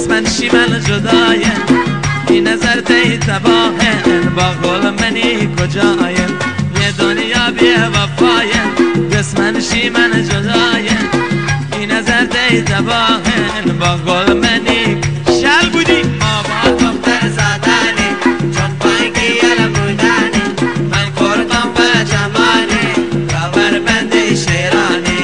دشمن شی من جدایم این نظر تی تباهن با قول منی کجایم یه دنیا بی وفایم دشمن شی من جدایم این نظر تی تباهن با قول منی شل بودی ما با دختر زادنی چون پایگی یلم بودنی من کردم به جمانی باور بندی شیرانی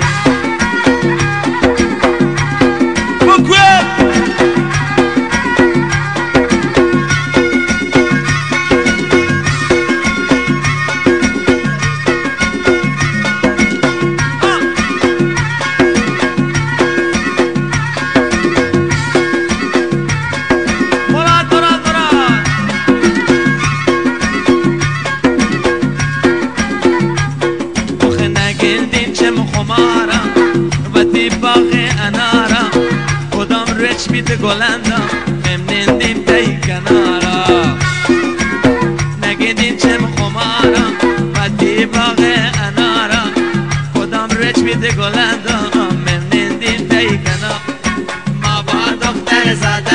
بیت گلندا ممنندیم تایی کنارا نگیدین چه خمارا و دی باغ انارا کدام رچ بیت گلندا ممنندیم تایی کنارا ما با دختر زاده